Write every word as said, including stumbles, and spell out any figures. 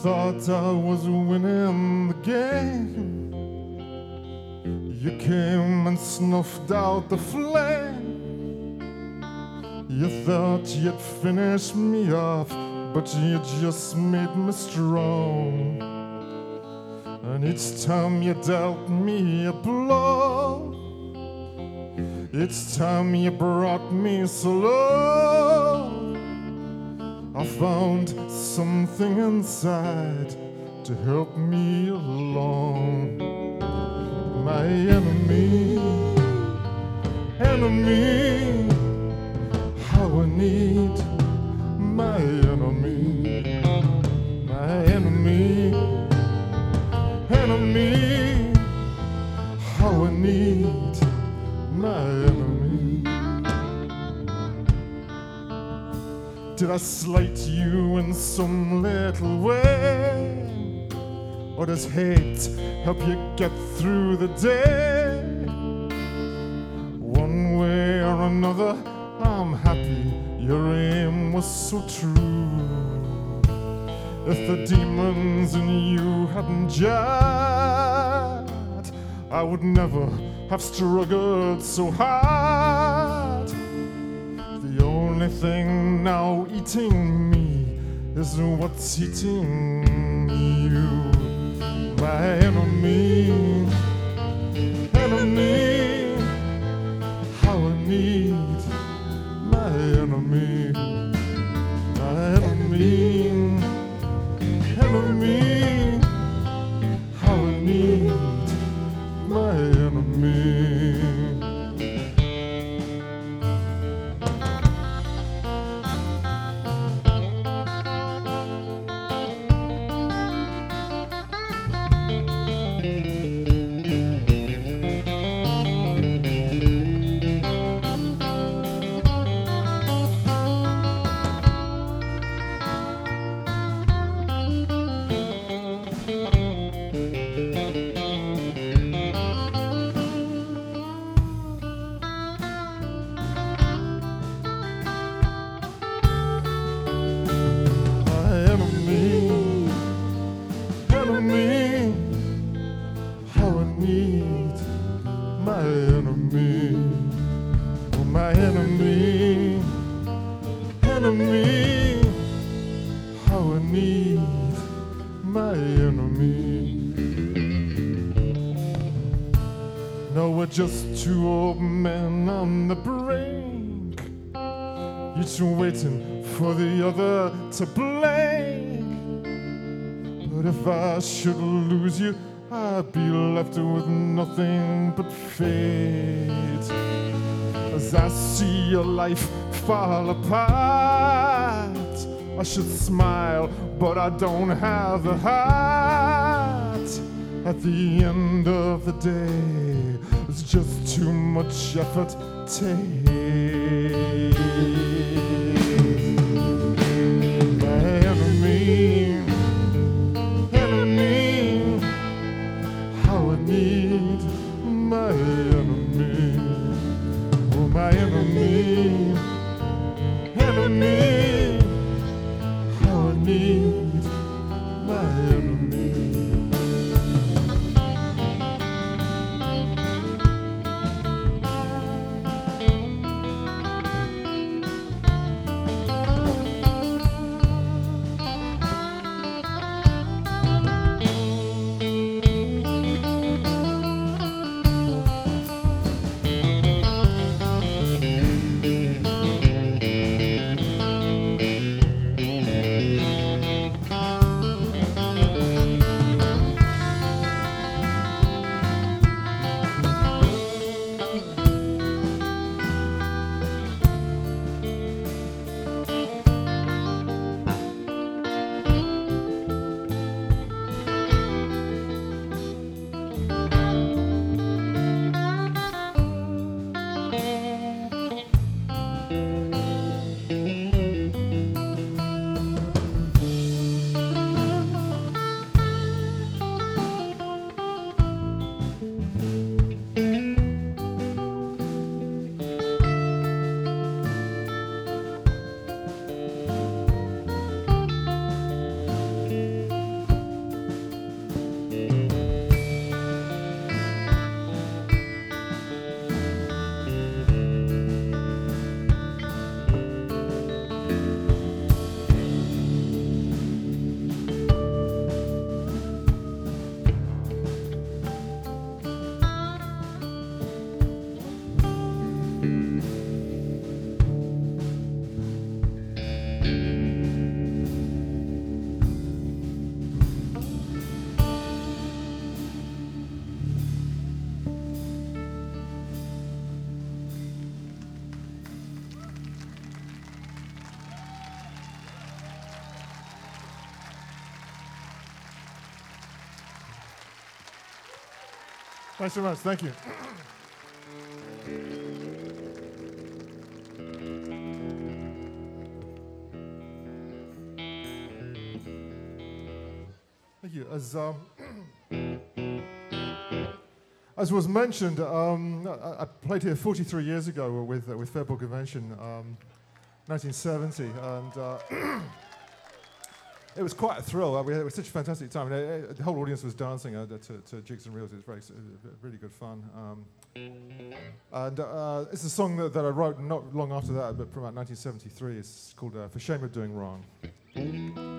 thought I was winning the game. You came and snuffed out the flame. You thought you'd finish me off, but you just made me strong. And each time you dealt me a blow, each time you brought me so low, I found something inside to help me along. My enemy, enemy, how I need my enemy. My enemy, enemy, how I need my enemy. Did I slight you in some little way? Or does hate help you get through the day? One way or another, I'm happy your aim was so true. If the demons in you hadn't jarred, I would never have struggled so hard. The only thing now eating me is what's eating you. My enemy, enemy, how I need my enemy. My enemy, enemy, how I need my enemy. Enemy, how I need my enemy. Oh, my enemy, enemy, how I need my enemy. Now we're just two old men on the brink, each waiting for the other to blink. But if I should lose you, I'd be left with nothing but fate. As I see your life fall apart, I should smile, but I don't have the heart. At the end of the day, it's just too much effort to hate. My enemy, enemy, how I need my enemy. Oh, my enemy, enemy, how I need my enemy. Thanks so much. Thank you. Thank you. As um, as was mentioned, um, I, I played here forty-three years ago with uh, with Fairport Convention, um, nineteen seventy, and uh, it was quite a thrill. Uh, we had, it was such a fantastic time. And, uh, the whole audience was dancing uh, to, to Jigs and Reels. It was very, uh, really good fun. Um, and uh, it's a song that, that I wrote not long after that, but from about nineteen seventy-three. It's called uh, "For Shame of Doing Wrong."